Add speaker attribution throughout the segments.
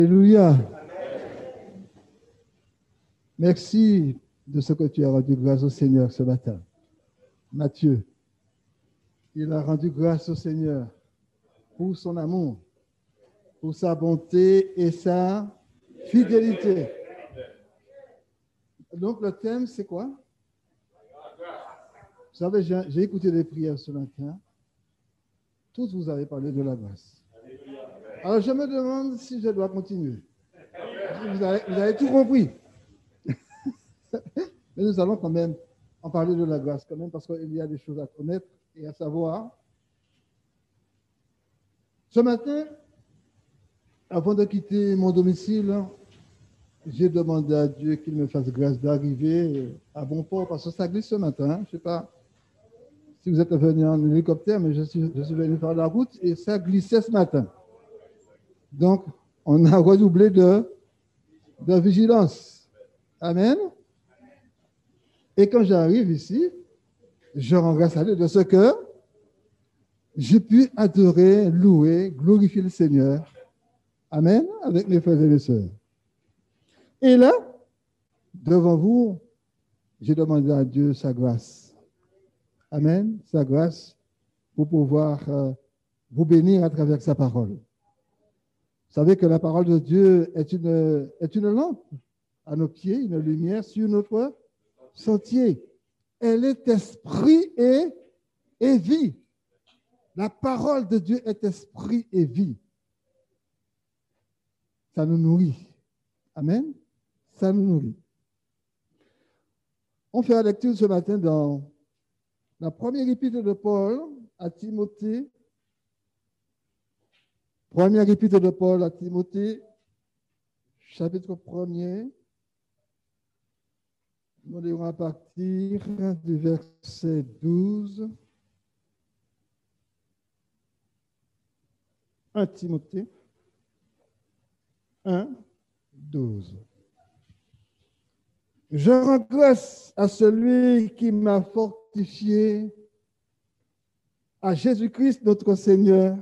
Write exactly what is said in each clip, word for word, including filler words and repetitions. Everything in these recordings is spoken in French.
Speaker 1: Alléluia. Merci de ce que tu as rendu grâce au Seigneur ce matin. Matthieu, il a rendu grâce au Seigneur pour son amour, pour sa bonté et sa fidélité. Donc le thème, c'est quoi? Vous savez, j'ai, j'ai écouté les prières ce matin. Tous vous avez parlé de la grâce. Alors je me demande si je dois continuer. Vous avez, vous avez tout compris. Mais nous allons quand même en parler de la grâce, quand même, parce qu'il y a des choses à connaître et à savoir. Ce matin, avant de quitter mon domicile, j'ai demandé à Dieu qu'il me fasse grâce d'arriver à bon port, parce que ça glisse ce matin. Je ne sais pas si vous êtes venu en hélicoptère, mais je suis, je suis venu par la route et ça glissait ce matin. Donc, on a redoublé de, de vigilance. Amen. Et quand j'arrive ici, je rends grâce à Dieu de ce que j'ai pu adorer, louer, glorifier le Seigneur. Amen, avec mes frères et mes sœurs. Et là, devant vous, j'ai demandé à Dieu sa grâce. Amen, sa grâce pour pouvoir euh, vous bénir à travers sa parole. Vous savez que la parole de Dieu est une, est une lampe à nos pieds, une lumière sur notre sentier. Elle est esprit et, et vie. La parole de Dieu est esprit et vie. Ça nous nourrit. Amen. Ça nous nourrit. On fait la lecture ce matin dans la première épître de Paul à Timothée. Première épître de Paul à Timothée, chapitre premier. Nous allons à partir du verset douze. un Timothée un, douze. Je rends grâce à celui qui m'a fortifié, à Jésus-Christ notre Seigneur,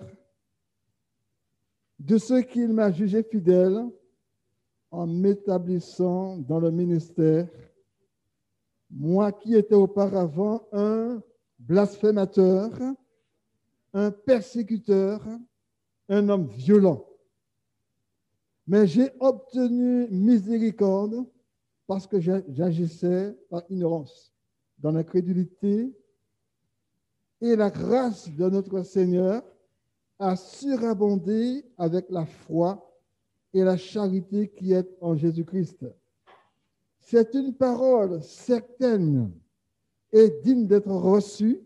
Speaker 1: de ce qu'il m'a jugé fidèle en m'établissant dans le ministère, moi qui étais auparavant un blasphémateur, un persécuteur, un homme violent. Mais j'ai obtenu miséricorde parce que j'agissais par ignorance, dans l'incrédulité, et la grâce de notre Seigneur a surabondé avec la foi et la charité qui est en Jésus-Christ. C'est une parole certaine et digne d'être reçue,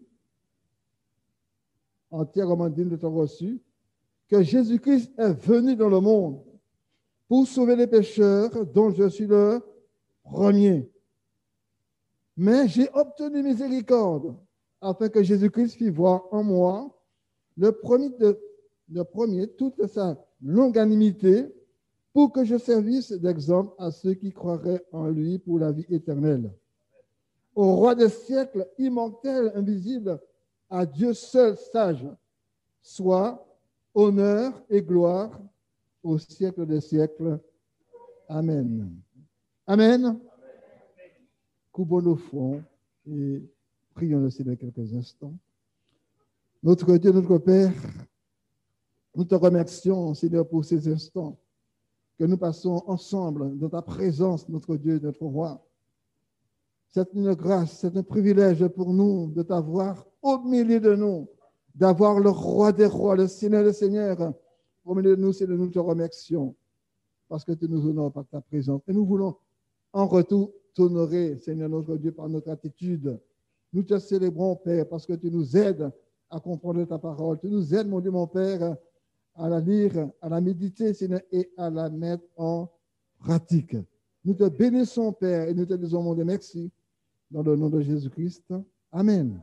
Speaker 1: entièrement digne d'être reçue, que Jésus-Christ est venu dans le monde pour sauver les pécheurs, dont je suis le premier. Mais j'ai obtenu miséricorde, afin que Jésus-Christ fît voir en moi le premier, de, le premier toute sa longanimité, pour que je servisse d'exemple à ceux qui croiraient en lui pour la vie éternelle. Au roi des siècles, immortel, invisible, à Dieu seul sage, soit honneur et gloire au siècle des siècles. Amen. Amen. Coupons nos fronts et prions le Seigneur quelques instants. Notre Dieu, notre Père, nous te remercions, Seigneur, pour ces instants que nous passons ensemble dans ta présence, notre Dieu, notre Roi. C'est une grâce, c'est un privilège pour nous de t'avoir au milieu de nous, d'avoir le Roi des rois, le Seigneur des seigneurs au milieu de nous. Seigneur, nous te remercions parce que tu nous honores par ta présence. Et nous voulons en retour t'honorer, Seigneur notre Dieu, par notre attitude. Nous te célébrons, Père, parce que tu nous aides à comprendre ta parole. Tu nous aides, mon Dieu, mon Père, à la lire, à la méditer, Seigneur, et à la mettre en pratique. Nous te bénissons, Père, et nous te disons, mon Dieu, merci, dans le nom de Jésus-Christ. Amen.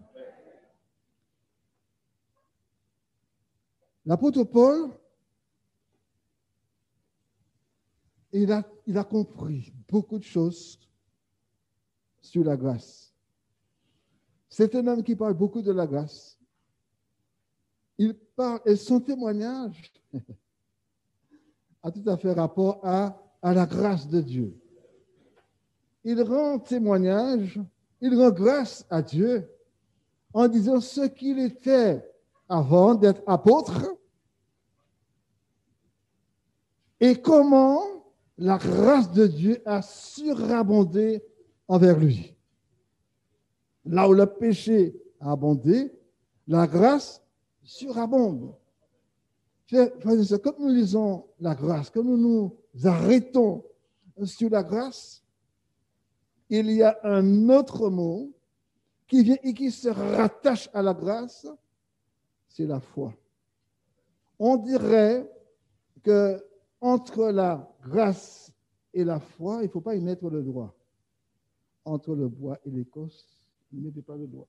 Speaker 1: L'apôtre Paul, il a, il a compris beaucoup de choses sur la grâce. C'est un homme qui parle beaucoup de la grâce. Il parle, et son témoignage a tout à fait rapport à, à la grâce de Dieu. Il rend témoignage, il rend grâce à Dieu en disant ce qu'il était avant d'être apôtre et comment la grâce de Dieu a surabondé envers lui. Là où le péché a abondé, la grâce surabonde. Quand nous lisons la grâce, quand nous nous arrêtons sur la grâce, il y a un autre mot qui vient et qui se rattache à la grâce, c'est la foi. On dirait que entre la grâce et la foi, il ne faut pas y mettre le doigt. Entre le bois et l'écorce, ne mettez pas le doigt.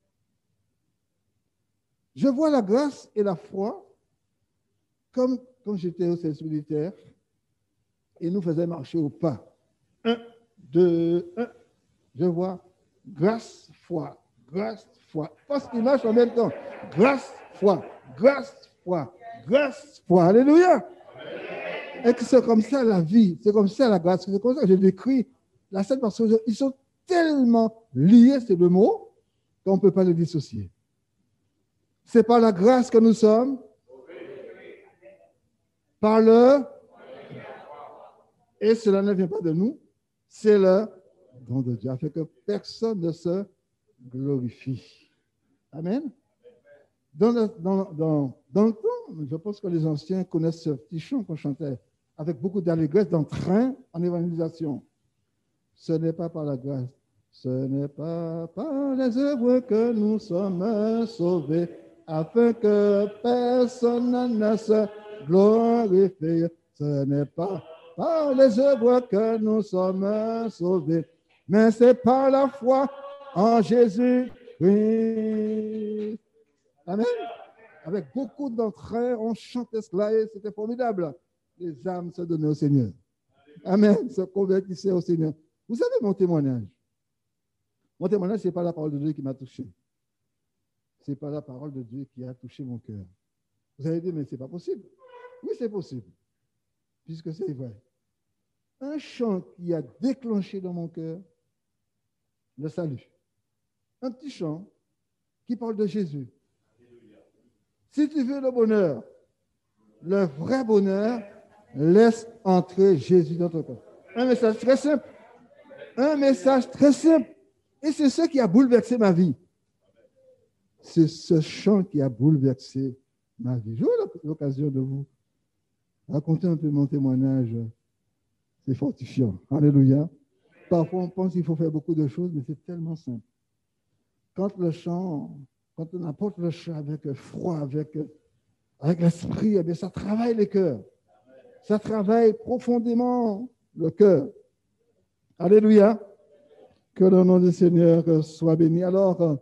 Speaker 1: Je vois la grâce et la foi comme quand j'étais au service militaire et nous faisions marcher au pas. Un, deux, un. Je vois grâce, foi, grâce, foi. Parce qu'ils marchent en même temps. Grâce, foi, grâce, foi, grâce, foi. Alléluia. Et que c'est comme ça la vie, c'est comme ça la grâce. C'est comme ça que je décris la scène parce qu'ils sont tellement liés, c'est le mot, qu'on ne peut pas le dissocier. C'est par la grâce que nous sommes, par le, et cela ne vient pas de nous, c'est le don de Dieu, afin que personne ne se glorifie. Amen. Dans le, dans, dans, dans le temps, je pense que les anciens connaissent ce petit chant qu'on chantait avec beaucoup d'allégresse, d'entrain en évangélisation. Ce n'est pas par la grâce, ce n'est pas par les œuvres que nous sommes sauvés, afin que personne ne se glorifie. Ce n'est pas par les œuvres que nous sommes sauvés, mais c'est par la foi en Jésus-Christ. Amen. Avec beaucoup d'entrain, on chantait cela et c'était formidable. Les âmes se donnaient au Seigneur. Amen. Se convertissaient au Seigneur. Vous savez mon témoignage. Mon témoignage, ce n'est pas la parole de Dieu qui m'a touché. Ce n'est pas la parole de Dieu qui a touché mon cœur. Vous allez dire, mais ce n'est pas possible. Oui, c'est possible, puisque c'est vrai. Un chant qui a déclenché dans mon cœur le salut. Un petit chant qui parle de Jésus. Si tu veux le bonheur, le vrai bonheur, laisse entrer Jésus dans ton cœur. Un message très simple. Un message très simple. Et c'est ce qui a bouleversé ma vie. C'est ce chant qui a bouleversé ma vie. J'aurai l'occasion de vous raconter un peu mon témoignage. C'est fortifiant. Alléluia. Parfois, on pense qu'il faut faire beaucoup de choses, mais c'est tellement simple. Quand le chant, quand on apporte le chant avec froid, avec, avec l'esprit, eh bien, ça travaille les cœurs. Ça travaille profondément le cœur. Alléluia. Que le nom du Seigneur soit béni. Alors,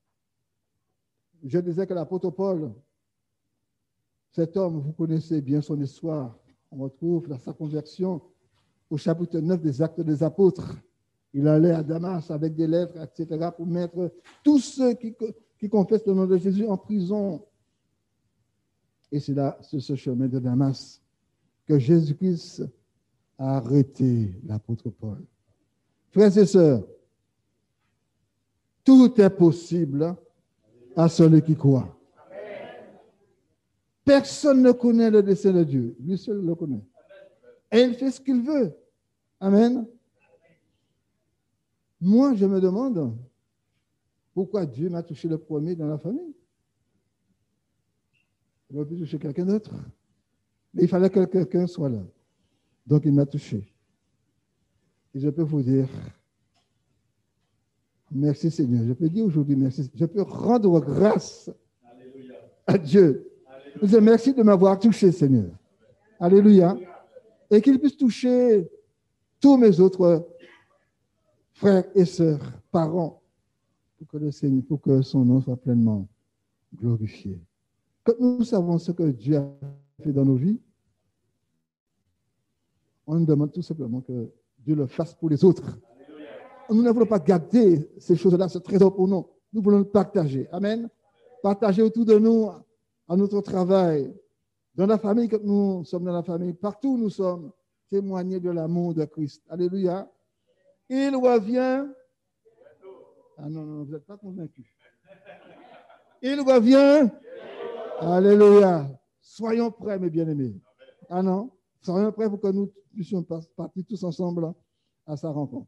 Speaker 1: je disais que l'apôtre Paul, cet homme, vous connaissez bien son histoire. On retrouve sa conversion au chapitre neuf des Actes des Apôtres. Il allait à Damas avec des lettres, et cetera, pour mettre tous ceux qui, qui confessent le nom de Jésus en prison. Et c'est là, sur ce chemin de Damas, que Jésus-Christ a arrêté l'apôtre Paul. Frères et sœurs, tout est possible à celui qui croit. Personne ne connaît le dessein de Dieu. Lui seul le connaît. Et il fait ce qu'il veut. Amen. Moi, je me demande pourquoi Dieu m'a touché le premier dans la famille. Il aurait pu toucher quelqu'un d'autre. Mais il fallait que quelqu'un soit là. Donc, il m'a touché. Et je peux vous dire, merci Seigneur. Je peux dire aujourd'hui merci. Je peux rendre grâce Alléluia. À Dieu. Je dis merci de m'avoir touché, Seigneur. Alléluia. Et qu'il puisse toucher tous mes autres frères et sœurs, parents, pour que le Seigneur, pour que son nom soit pleinement glorifié. Quand nous savons ce que Dieu a fait dans nos vies, on nous demande tout simplement que Dieu le fasse pour les autres. Nous ne voulons pas garder ces choses-là, ce trésor pour nous. Nous voulons le partager. Amen. Partager autour de nous, à notre travail, Dans la famille, quand nous sommes dans la famille, partout où nous sommes, témoigner de l'amour de Christ. Alléluia. Il revient. Ah non, non, vous n'êtes pas convaincus. Il revient. Alléluia. Soyons prêts, mes bien-aimés. Ah non, soyons prêts pour que nous puissions partir tous ensemble à sa rencontre.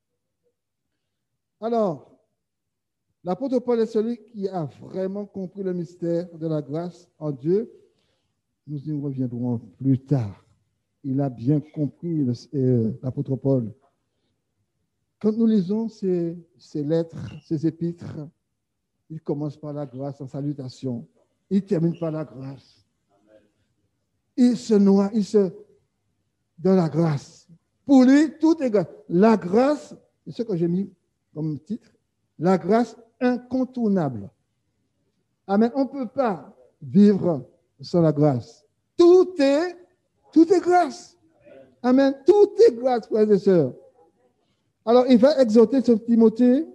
Speaker 1: Alors, l'apôtre Paul est celui qui a vraiment compris le mystère de la grâce en Dieu. Nous y reviendrons plus tard. Il a bien compris, le, euh, l'apôtre Paul. Quand nous lisons ces, ces lettres, ces épîtres, il commence par la grâce en salutation. Il termine par la grâce. Il se noie, il se dans la grâce. Pour lui, tout est grâce. La grâce, c'est ce que j'ai mis comme titre, la grâce incontournable. Amen. On ne peut pas vivre sans la grâce. Tout est, tout est grâce. Amen. Tout est grâce, frères et sœurs. Alors, il va exhorter son Timothée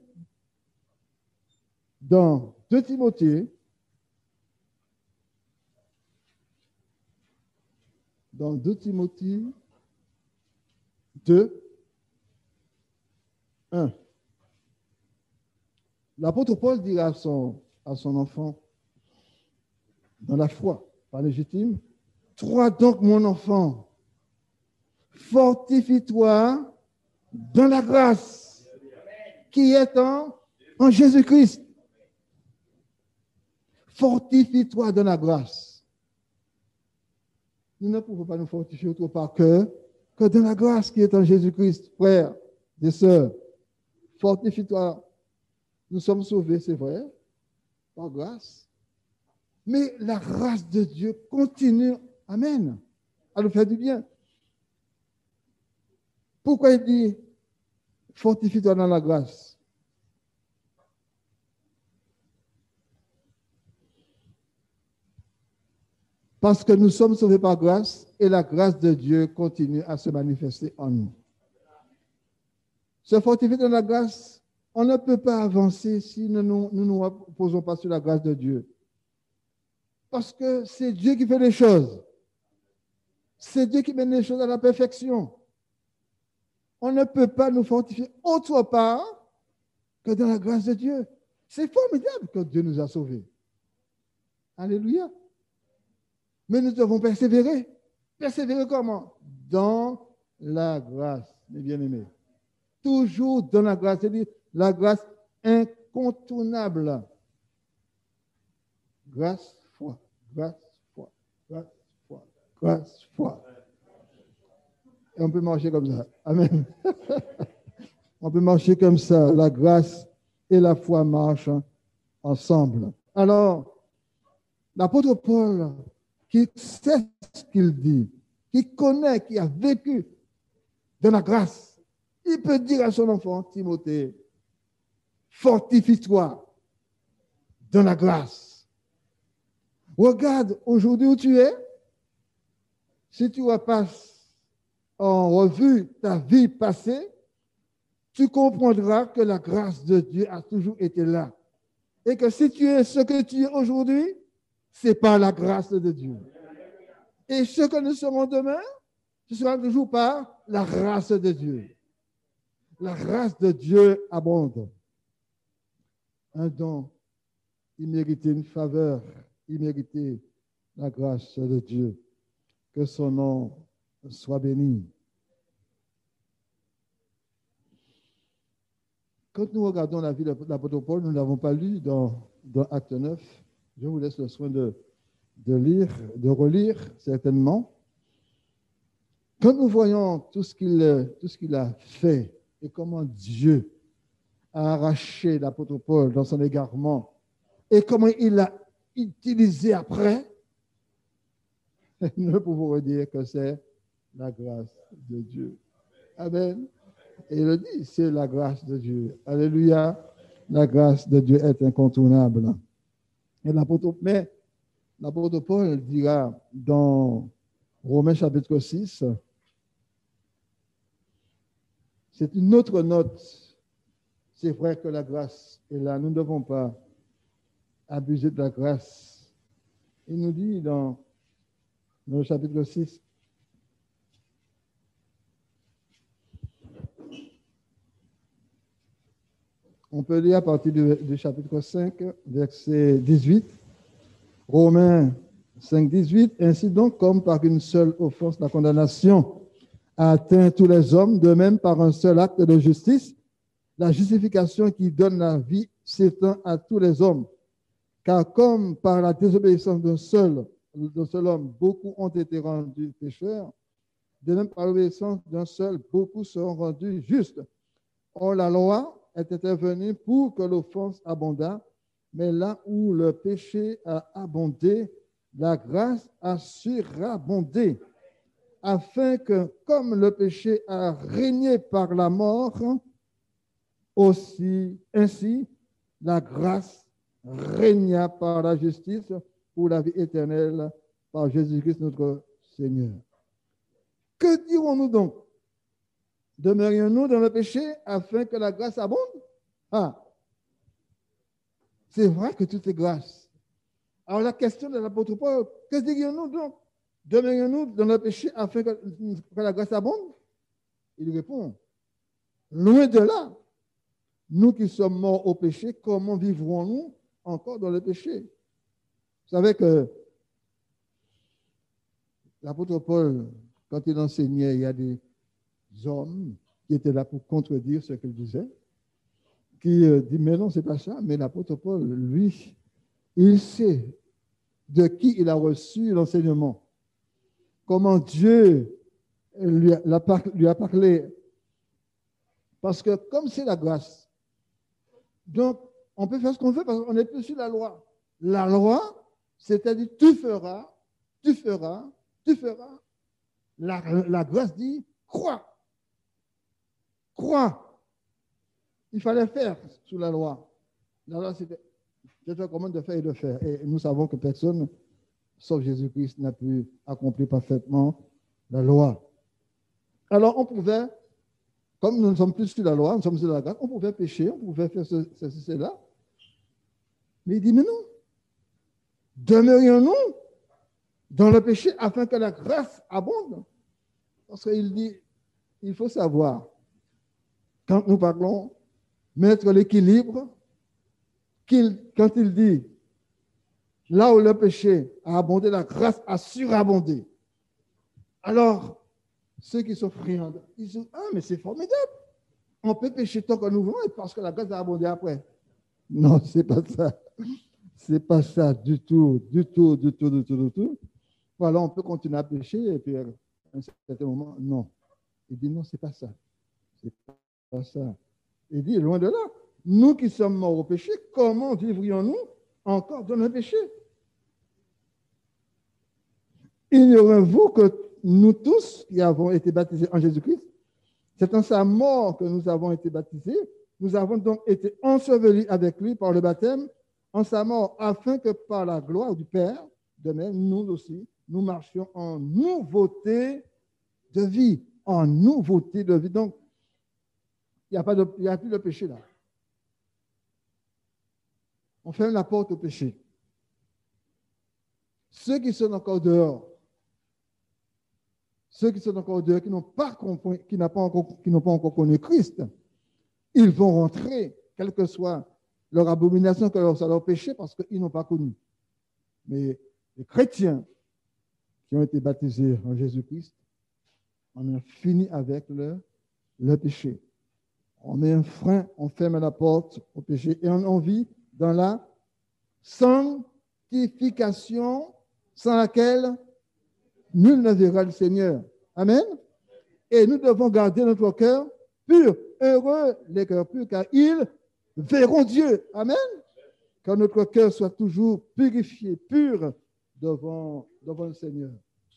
Speaker 1: dans deux Timothée, dans deux Timothée deux, un. L'apôtre Paul dira à son, à son enfant, dans la foi, pas légitime, « Toi donc, mon enfant, fortifie-toi dans la grâce qui est en, en Jésus-Christ. » Fortifie-toi dans la grâce. Nous ne pouvons pas nous fortifier autre part que, que dans la grâce qui est en Jésus-Christ, frères et sœurs. Fortifie-toi. Nous sommes sauvés, c'est vrai, par grâce. Mais la grâce de Dieu continue, amen, à nous faire du bien. Pourquoi il dit fortifie-toi dans la grâce? Parce que nous sommes sauvés par grâce et la grâce de Dieu continue à se manifester en nous. Se fortifier dans la grâce, on ne peut pas avancer si nous ne nous, nous, nous reposons pas sur la grâce de Dieu. Parce que c'est Dieu qui fait les choses. C'est Dieu qui mène les choses à la perfection. On ne peut pas nous fortifier autre part que dans la grâce de Dieu. C'est formidable que Dieu nous a sauvés. Alléluia. Mais nous devons persévérer. Persévérer comment? Dans la grâce, mes bien-aimés. Toujours dans la grâce. C'est-à-dire la grâce incontournable. Grâce, foi, grâce, foi, grâce, foi, grâce, foi. Et on peut marcher comme ça. Amen. On peut marcher comme ça. La grâce et la foi marchent ensemble. Alors, l'apôtre Paul, qui sait ce qu'il dit, qui connaît, qui a vécu de la grâce, il peut dire à son enfant, Timothée, fortifie-toi dans la grâce. Regarde aujourd'hui où tu es. Si tu repasses en revue ta vie passée, tu comprendras que la grâce de Dieu a toujours été là. Et que si tu es ce que tu es aujourd'hui, c'est par la grâce de Dieu. Et ce que nous serons demain, ce sera toujours par la grâce de Dieu. La grâce de Dieu abonde. Un don immérité, une faveur imméritée, la grâce de Dieu. Que son nom soit béni. Quand nous regardons la vie de l'apôtre Paul, nous ne l'avons pas lu dans, dans Acte neuf. Je vous laisse le soin de, de lire, de relire certainement. Quand nous voyons tout ce qu'il, tout ce qu'il a fait et comment Dieu a arraché l'apôtre Paul dans son égarement et comment il l'a utilisé après, nous pouvons dire que c'est la grâce de Dieu. Amen. Et il le dit, c'est la grâce de Dieu. Alléluia. La grâce de Dieu est incontournable. Et l'apôtre, mais l'apôtre Paul dira dans Romains chapitre six, c'est une autre note. C'est vrai que la grâce est là. Nous ne devons pas abuser de la grâce. Il nous dit dans dans le chapitre six. On peut lire à partir du, du chapitre cinq, verset dix-huit. Romains cinq, dix-huit. Ainsi donc, comme par une seule offense, la condamnation a atteint tous les hommes, de même par un seul acte de justice, la justification qui donne la vie s'étend à tous les hommes. Car comme par la désobéissance d'un seul, d'un seul homme, beaucoup ont été rendus pécheurs, de même par l'obéissance d'un seul, beaucoup seront rendus justes. Or, la loi est intervenue pour que l'offense abondât, mais là où le péché a abondé, la grâce a surabondé, afin que, comme le péché a régné par la mort, aussi, ainsi, la grâce régna par la justice pour la vie éternelle par Jésus-Christ notre Seigneur. Que dirons-nous donc? Demeurions-nous dans le péché afin que la grâce abonde? Ah, c'est vrai que tout est grâce. Alors la question de l'apôtre Paul, que dirions-nous donc? Demeurions-nous dans le péché afin que, que la grâce abonde? Il répond, loin de là. Nous qui sommes morts au péché, comment vivrons-nous encore dans le péché? Vous savez que l'apôtre Paul, quand il enseignait, il y a des hommes qui étaient là pour contredire ce qu'il disait, qui euh, disent, mais non, c'est pas ça. Mais l'apôtre Paul, lui, il sait de qui il a reçu l'enseignement, comment Dieu lui a, lui a parlé. Parce que comme c'est la grâce, donc on peut faire ce qu'on veut parce qu'on n'est plus sur la loi. La loi, c'est-à-dire tu feras, tu feras, tu feras. La, la grâce dit, crois. Crois. Il fallait faire sous la loi. La loi, c'était un commande de faire et de faire. Et nous savons que personne, sauf Jésus-Christ, n'a pu accomplir parfaitement la loi. Alors, on pouvait, comme nous ne sommes plus sur la loi, nous sommes sur la grâce, on pouvait pécher, on pouvait faire ceci, ceci, cela. Mais il dit, mais non. Demeurions-nous dans le péché afin que la grâce abonde. Parce qu'il dit, il faut savoir, quand nous parlons, mettre l'équilibre, qu'il, quand il dit, là où le péché a abondé, la grâce a surabondé. Alors, ceux qui sont friands, ils disent, ah, mais c'est formidable. On peut pécher tant que nous voulons parce que la grâce a abondé après. Non, c'est pas ça. C'est pas ça du tout, du tout, du tout, du tout, du tout. Voilà, on peut continuer à pécher et puis à un certain moment, non. Il dit, non, c'est pas ça. C'est pas ça. Il dit, loin de là, nous qui sommes morts au péché, comment vivrions-nous encore dans le péché? Ignorez-vous que nous tous qui avons été baptisés en Jésus-Christ, c'est en sa mort que nous avons été baptisés. Nous avons donc été ensevelis avec lui par le baptême en sa mort, afin que par la gloire du Père, de même, nous aussi, nous marchions en nouveauté de vie. En nouveauté de vie. Donc, il n'y a, pas de, il n'y a plus de péché là. On ferme la porte au péché. Ceux qui sont encore dehors, ceux qui sont encore dehors, qui n'ont pas, compris, qui n'ont pas, encore, qui n'ont pas encore connu Christ, ils vont rentrer, quelle que soit leur abomination, que leur, soit leur péché, parce qu'ils n'ont pas connu. Mais les chrétiens qui ont été baptisés en Jésus-Christ, on a fini avec le, le péché. On met un frein, on ferme la porte au péché et on, on vit dans la sanctification sans laquelle nul ne verra le Seigneur. Amen. Et nous devons garder notre cœur pur. Heureux les cœurs purs, car ils verront Dieu. Amen. Que notre cœur soit toujours purifié, pur devant, devant le Seigneur.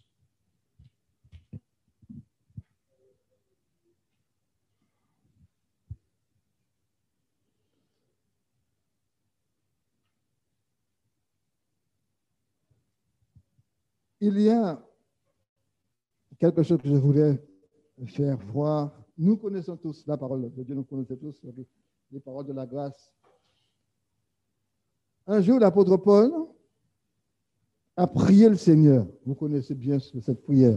Speaker 1: Il y a quelque chose que je voulais faire voir. Nous connaissons tous la parole de Dieu, nous connaissons tous les paroles de la grâce. Un jour, l'apôtre Paul a prié le Seigneur. Vous connaissez bien cette prière.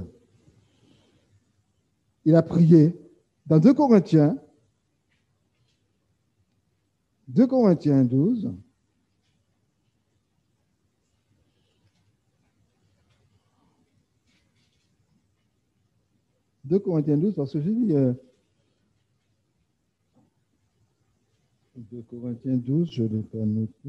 Speaker 1: Il a prié dans deux Corinthiens, deux Corinthiens douze. deux Corinthiens douze, parce que j'ai dit euh, deux Corinthiens douze, je ne l'ai pas noté.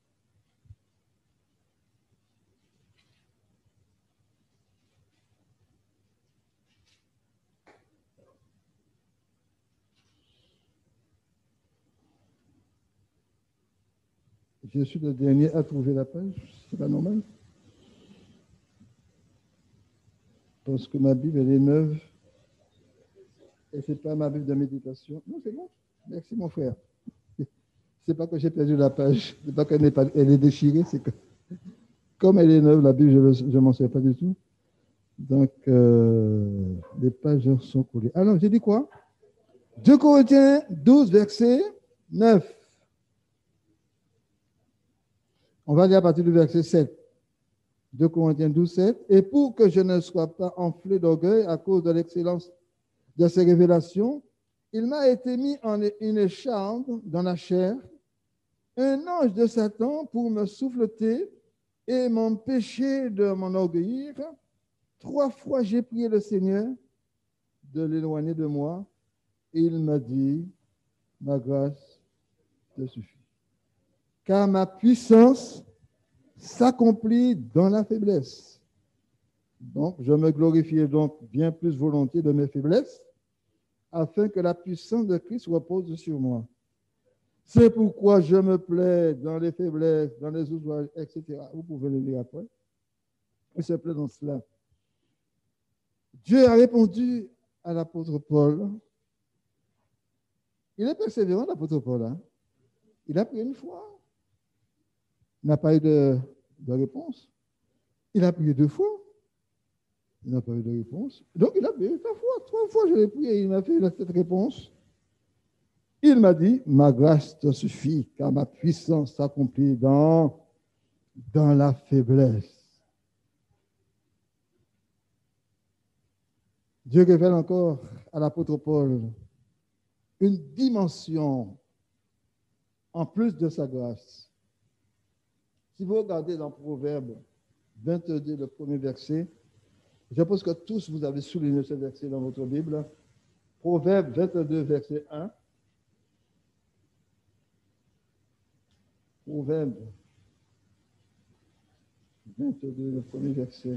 Speaker 1: Je suis le dernier à trouver la page, c'est pas normal. Parce que ma Bible, elle est neuve. Et ce n'est pas ma Bible de méditation. Non, c'est bon. Merci, mon frère. C'est pas que j'ai perdu la page. C'est pas qu'elle n'est pas, elle est déchirée. C'est que, comme elle est neuve, la Bible, je ne m'en sers pas du tout. Donc, euh, les pages sont collées. Alors, j'ai dit quoi? deux Corinthiens douze, verset neuf. On va lire à partir du verset sept. deux Corinthiens douze, sept. Et pour que je ne sois pas enflé d'orgueil à cause de l'excellence de ces révélations, il m'a été mis en une écharpe dans la chair, un ange de Satan pour me souffleter et m'empêcher de m'enorgueillir. Trois fois j'ai prié le Seigneur de l'éloigner de moi, et il m'a dit, ma grâce te suffit. Car ma puissance s'accomplit dans la faiblesse. Donc, je me glorifiais donc bien plus volontiers de mes faiblesses, afin que la puissance de Christ repose sur moi. C'est pourquoi je me plais dans les faiblesses, dans les ouvrages, et cetera. Vous pouvez le lire après. Il se plaît dans cela. Dieu a répondu à l'apôtre Paul. Il est persévérant, l'apôtre Paul. Hein? Il a prié une fois. Il n'a pas eu de, de réponse. Il a prié deux fois. Il n'a pas eu de réponse. Donc, il a prié trois fois. Trois fois, je l'ai prié. Il m'a fait cette réponse. Il m'a dit, ma grâce te suffit, car ma puissance s'accomplit dans, dans la faiblesse. Dieu révèle encore à l'apôtre Paul une dimension en plus de sa grâce. Si vous regardez dans Proverbe vingt-deux, le premier verset, je pense que tous vous avez souligné ce verset dans votre Bible. Proverbe vingt-deux, verset un. Proverbe vingt-deux, le premier verset.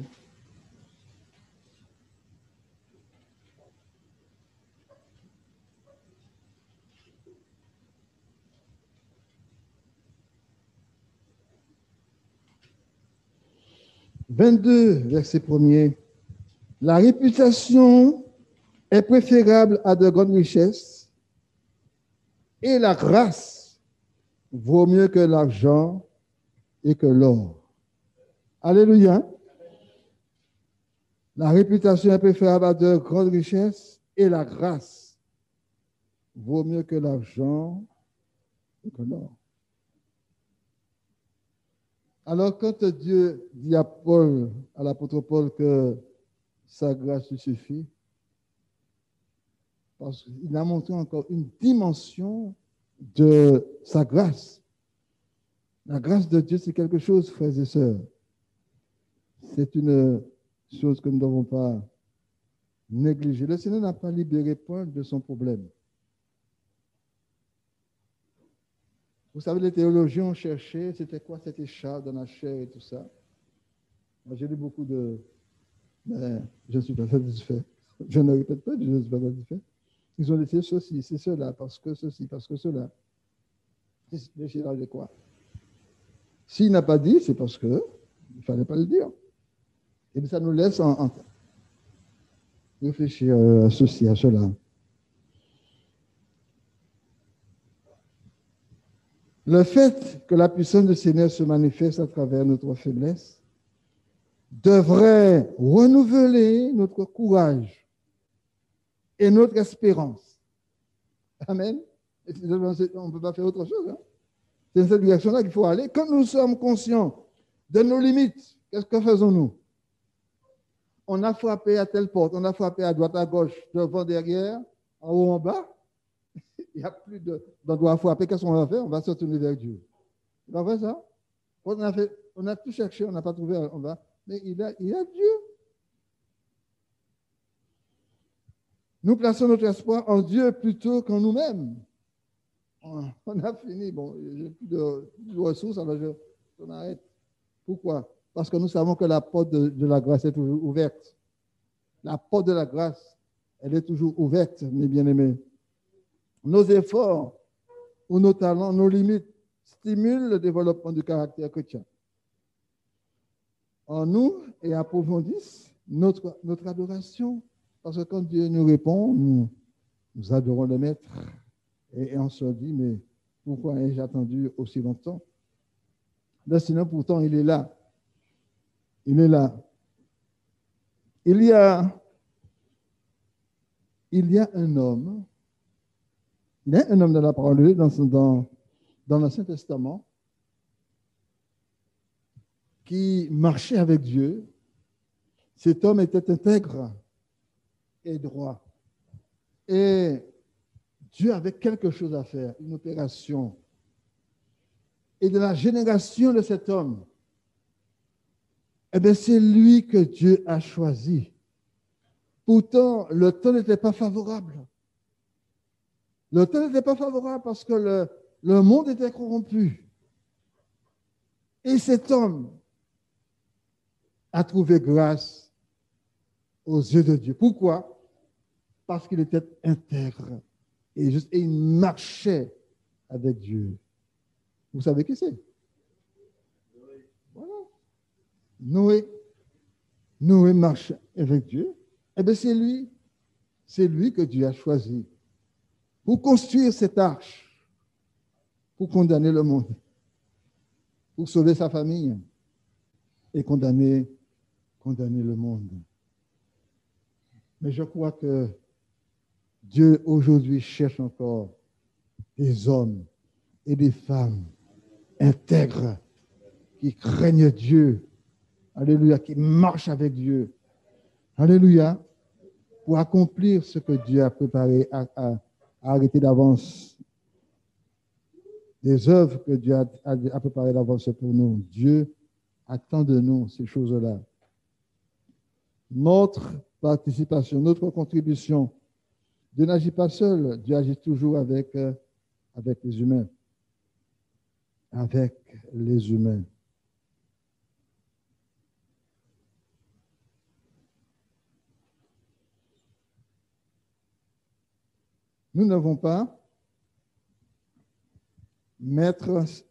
Speaker 1: vingt-deux, verset premier. La réputation est préférable à de grandes richesses et la grâce vaut mieux que l'argent et que l'or. Alléluia. La réputation est préférable à de grandes richesses et la grâce vaut mieux que l'argent et que l'or. Alors, quand Dieu dit à Paul, à l'apôtre Paul, que sa grâce lui suffit, parce qu'il a montré encore une dimension de sa grâce. La grâce de Dieu, c'est quelque chose, frères et sœurs. C'est une chose que nous ne devons pas négliger. Le Seigneur n'a pas libéré Paul de son problème. Vous savez, les théologiens ont cherché, c'était quoi cette écharpe dans la chair et tout ça. Moi, j'ai lu beaucoup de... Mais je ne suis pas satisfait. Je ne répète pas, je ne suis pas satisfait. Ils ont laissé ceci, c'est cela, parce que ceci, parce que cela. L'écharpe de quoi? S'il n'a pas dit, c'est parce qu'il ne fallait pas le dire. Et bien, ça nous laisse en, en réfléchir à ceci, à cela. Le fait que la puissance du Seigneur se manifeste à travers notre faiblesse devrait renouveler notre courage et notre espérance. Amen. On ne peut pas faire autre chose. Hein? C'est dans cette direction-là qu'il faut aller. Quand nous sommes conscients de nos limites, Qu'est-ce que faisons-nous? On a frappé à telle porte, on a frappé à droite, à gauche, devant, derrière, en haut, en bas. Il n'y a plus d'endroit à frapper. Qu'est-ce qu'on va faire? On va se tourner vers Dieu. C'est pas vrai ça? On a, fait, on a tout cherché, on n'a pas trouvé, on va. Mais il y a, il y a Dieu. Nous plaçons notre espoir en Dieu plutôt qu'en nous-mêmes. On a fini. Bon, j'ai plus de, de ressources, alors je, on arrête. Pourquoi? Parce que nous savons que la porte de, de la grâce est toujours ouverte. La porte de la grâce, elle est toujours ouverte, mes bien-aimés. Nos efforts ou nos talents, nos limites stimulent le développement du caractère chrétien. En nous et approfondissent notre, notre adoration. Parce que quand Dieu nous répond, nous, nous adorons le Maître. Et, et on se dit, mais pourquoi ai-je attendu aussi longtemps? Le Seigneur, pourtant, il est là. Il est là. Il y a, il y a un homme, il y a un homme dans la parole de Dieu, dans, dans, dans l'Ancien Testament, qui marchait avec Dieu. Cet homme était intègre et droit. Et Dieu avait quelque chose à faire, une opération. Et de la génération de cet homme, eh bien, c'est lui que Dieu a choisi. Pourtant, le temps n'était pas favorable. Le temps n'était pas favorable parce que le, le monde était corrompu. Et cet homme a trouvé grâce aux yeux de Dieu. Pourquoi? Parce qu'il était intègre et, juste, et il marchait avec Dieu. Vous savez qui c'est? Voilà. Noé. Noé marche avec Dieu. Eh bien, c'est lui. C'est lui que Dieu a choisi pour construire cette arche, pour condamner le monde, pour sauver sa famille et condamner, condamner le monde. Mais je crois que Dieu aujourd'hui cherche encore des hommes et des femmes intègres qui craignent Dieu, alléluia, qui marchent avec Dieu, alléluia, pour accomplir ce que Dieu a préparé, à, à, à arrêter d'avance, des œuvres que Dieu a, a, a préparées d'avance pour nous. Dieu attend de nous ces choses-là. Notre participation, notre contribution, Dieu n'agit pas seul, Dieu agit toujours avec, euh, avec les humains. Avec les humains. Nous n'avons pas mettre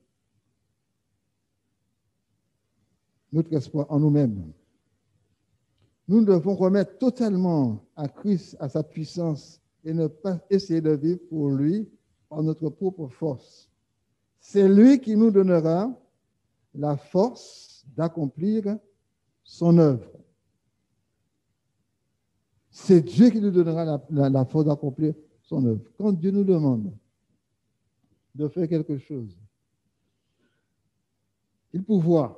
Speaker 1: notre espoir en nous-mêmes. Nous devons remettre totalement à Christ, à sa puissance, et ne pas essayer de vivre pour lui par notre propre force. C'est lui qui nous donnera la force d'accomplir son œuvre. C'est Dieu qui nous donnera la, la, la force d'accomplir son œuvre. Quand Dieu nous demande de faire quelque chose, il pourvoit.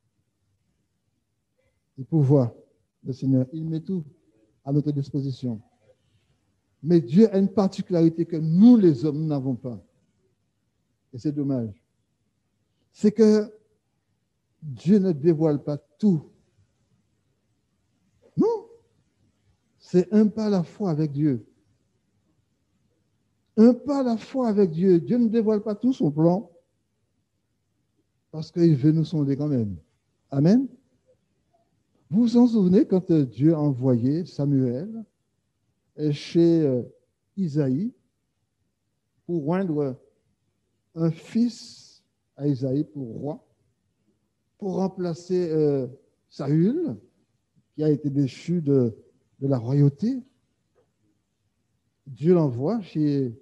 Speaker 1: Il pourvoit. Le Seigneur, il met tout à notre disposition. Mais Dieu a une particularité que nous, les hommes, n'avons pas. Et c'est dommage. C'est que Dieu ne dévoile pas tout. Non. C'est un pas à la fois avec Dieu. Un pas à la fois avec Dieu. Dieu ne dévoile pas tout son plan parce qu'il veut nous sonder quand même. Amen. Vous vous en souvenez quand Dieu a envoyé Samuel chez Isaïe pour rendre un fils à Isaïe pour roi, pour remplacer euh, Saül, qui a été déchu de, de la royauté. Dieu l'envoie chez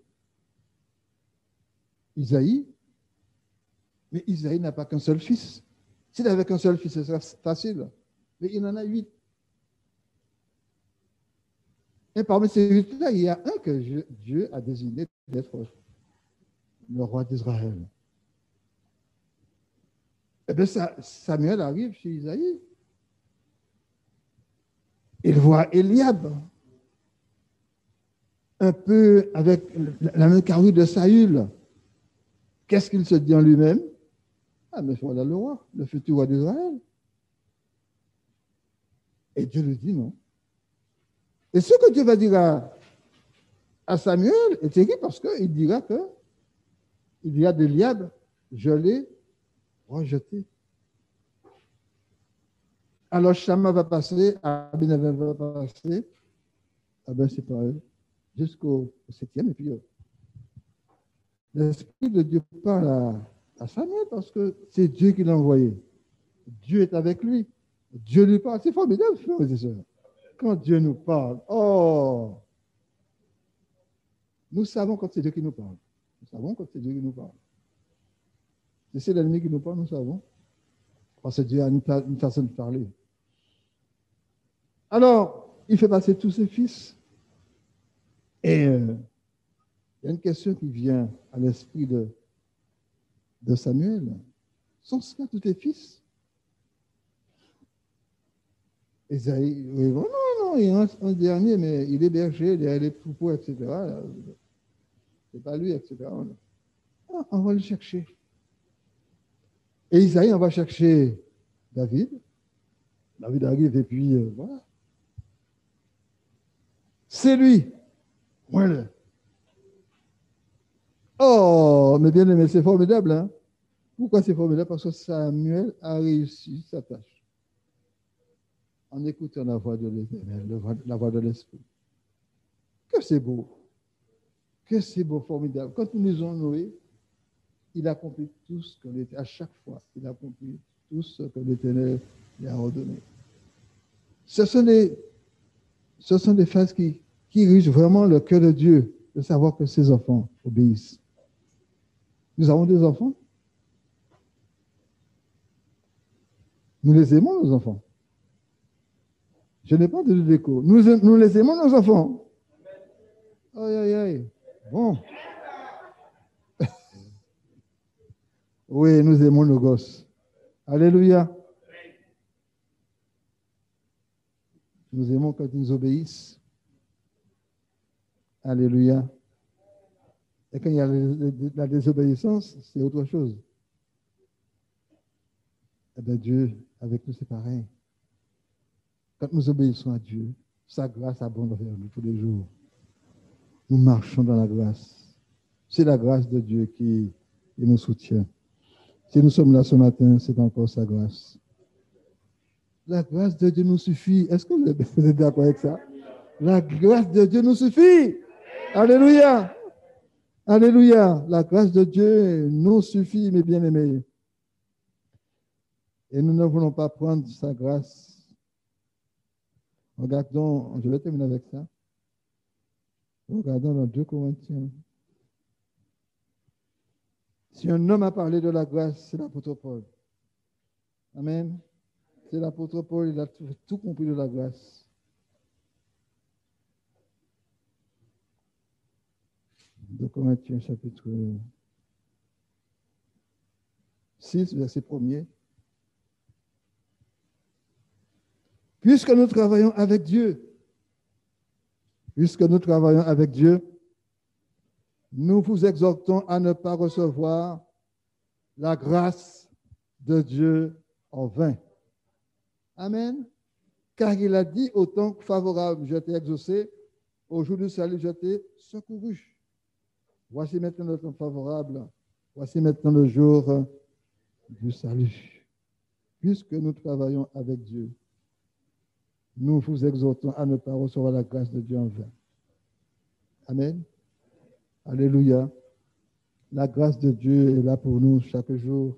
Speaker 1: Isaïe, mais Isaïe n'a pas qu'un seul fils. S'il avait qu'un seul fils, ce serait facile, mais il en a huit. Et parmi ces huit-là, il y a un que je, Dieu a désigné d'être le roi d'Israël. Eh bien, ça, Samuel arrive chez Isaïe. Il voit Eliab, un peu avec la même carrure de Saül. Qu'est-ce qu'il se dit en lui-même? Ah, mais voilà le roi, le futur roi d'Israël. Et Dieu lui dit non. Et ce que Dieu va dire à, à Samuel est écrit parce qu'il dira que il y a d'Eliab, je l'ai rejeté. Alors Shama va passer, Abinadab va passer, ah ben c'est pas eux, jusqu'au septième, et puis euh, l'Esprit de Dieu parle à, à Samuel parce que c'est Dieu qui l'a envoyé. Dieu est avec lui. Dieu lui parle. C'est formidable, frères et sœurs. Quand Dieu nous parle, oh, nous savons quand c'est Dieu qui nous parle. Nous savons quand c'est Dieu qui nous parle. Si c'est l'ennemi qui nous parle, nous savons. Parce que Dieu a une, une façon de parler. Alors, il fait passer tous ses fils. Et euh, il y a une question qui vient à l'esprit de, de Samuel. Sont-ce pas tous tes fils? Esaïe, oui, bon, non, non, il y en a un dernier, mais il est berger, il a les troupeaux, et cetera. C'est pas lui, et cetera. Ah, on va le chercher. Et Isaïe, on va chercher David. David arrive et puis euh, voilà. C'est lui. Voilà. Oh, mais bien aimé, c'est formidable. Hein? Pourquoi c'est formidable? Parce que Samuel a réussi sa tâche en écoutant la voix de l'Éternel, la voix de l'Esprit. Que c'est beau. Que c'est beau, formidable. Quand nous lisons Noé, il accomplit tout ce que l'Éternel, à chaque fois, il accomplit tout ce que l'Éternel lui a ordonné. Ce sont des, ce sont des phases qui, qui richent vraiment le cœur de Dieu, de savoir que ses enfants obéissent. Nous avons des enfants. Nous les aimons, nos enfants. Je n'ai pas de déco. Nous, nous les aimons, nos enfants. Aïe, aïe, aïe. Bon. Oui, nous aimons nos gosses. Alléluia. Nous aimons quand ils nous obéissent. Alléluia. Et quand il y a la désobéissance, c'est autre chose. Eh bien, Dieu, avec nous, c'est pareil. Quand nous obéissons à Dieu, sa grâce abonde vers nous tous les jours. Nous marchons dans la grâce. C'est la grâce de Dieu qui, qui nous soutient. Si nous sommes là ce matin, c'est encore sa grâce. La grâce de Dieu nous suffit. Est-ce que vous êtes d'accord avec ça? La grâce de Dieu nous suffit. Alléluia. Alléluia. La grâce de Dieu nous suffit, mes bien-aimés. Et nous ne voulons pas prendre sa grâce. Regardons, je vais terminer avec ça. Regardons dans deux Corinthiens. Si un homme a parlé de la grâce, c'est l'apôtre Paul. Amen. C'est l'apôtre Paul, il a tout, tout compris de la grâce. deux Corinthiens, chapitre six, verset premier. Puisque nous travaillons avec Dieu, puisque nous travaillons avec Dieu, nous vous exhortons à ne pas recevoir la grâce de Dieu en vain. Amen. Car il a dit, au temps favorable, je t'ai exaucé, au jour du salut, je t'ai secouru. Voici maintenant le temps favorable, voici maintenant le jour du salut. Puisque nous travaillons avec Dieu, nous vous exhortons à ne pas recevoir la grâce de Dieu en vain. Amen. Alléluia. La grâce de Dieu est là pour nous chaque jour.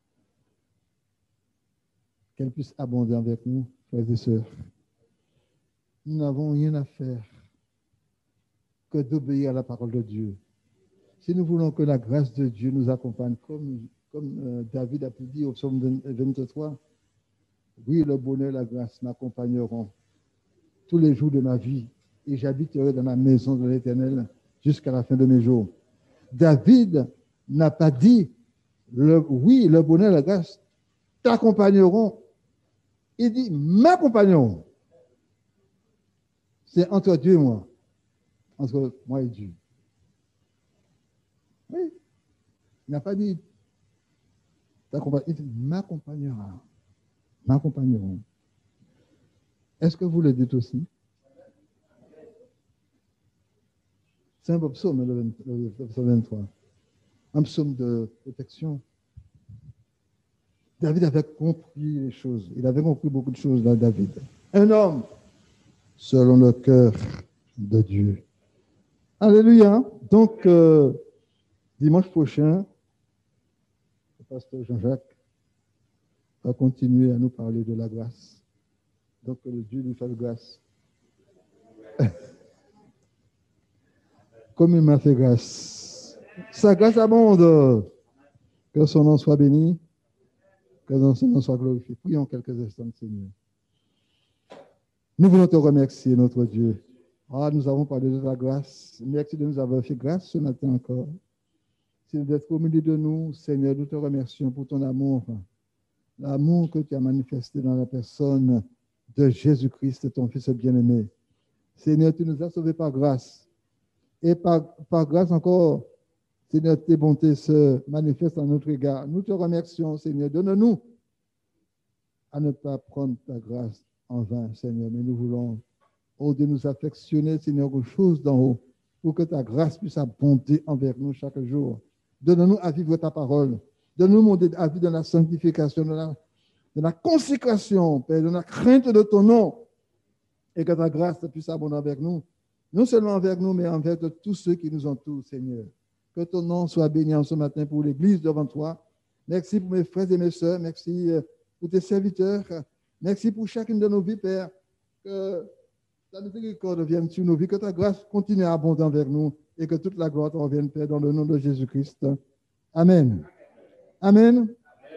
Speaker 1: Qu'elle puisse abonder avec nous, frères et sœurs. Nous n'avons rien à faire que d'obéir à la parole de Dieu. Si nous voulons que la grâce de Dieu nous accompagne, comme, comme euh, David a pu dire au psaume vingt-trois, oui, le bonheur et la grâce m'accompagneront tous les jours de ma vie et j'habiterai dans la maison de l'Éternel jusqu'à la fin de mes jours. David n'a pas dit, le, oui, le bonheur et la grâce t'accompagneront. Il dit m'accompagneront. C'est entre Dieu et moi. Entre moi et Dieu. Oui. Il n'a pas dit t'accompagner. Il dit m'accompagnera. M'accompagneront. Est-ce que vous le dites aussi? C'est un beau psaume, le psaume vingt-trois. Un psaume de protection. David avait compris les choses. Il avait compris beaucoup de choses là, David. Un homme selon le cœur de Dieu. Alléluia. Donc, euh, dimanche prochain, le pasteur Jean-Jacques va continuer à nous parler de la grâce. Donc, que le Dieu lui fasse grâce. Comme il m'a fait grâce. Sa grâce abonde. Que son nom soit béni. Que son nom soit glorifié. Prions quelques instants, Seigneur. Nous voulons te remercier, notre Dieu. Ah, nous avons parlé de ta grâce. Merci de nous avoir fait grâce ce matin encore. C'est d'être au milieu de nous, Seigneur. Nous te remercions pour ton amour. L'amour que tu as manifesté dans la personne de Jésus-Christ, ton Fils bien-aimé. Seigneur, tu nous as sauvés par grâce. Et par, par grâce encore, Seigneur, tes bontés se manifestent à notre égard. Nous te remercions, Seigneur. Donne-nous à ne pas prendre ta grâce en vain, Seigneur. Mais nous voulons, oh Dieu, nous affectionner, Seigneur, aux choses d'en haut, pour que ta grâce puisse abonder envers nous chaque jour. Donne-nous à vivre ta parole. Donne-nous à vivre dans la sanctification, dans la, dans la consécration, Père, dans la crainte de ton nom. Et que ta grâce puisse abonder envers nous. Non seulement envers nous, mais envers tous ceux qui nous entourent, Seigneur. Que ton nom soit béni en ce matin pour l'Église devant toi. Merci pour mes frères et mes sœurs. Merci pour tes serviteurs. Merci pour chacune de nos vies, Père. Que ta miséricorde vienne sur nos vies. Que ta grâce continue à abonder envers nous. Et que toute la gloire t'en revienne, Père, dans le nom de Jésus-Christ. Amen. Amen.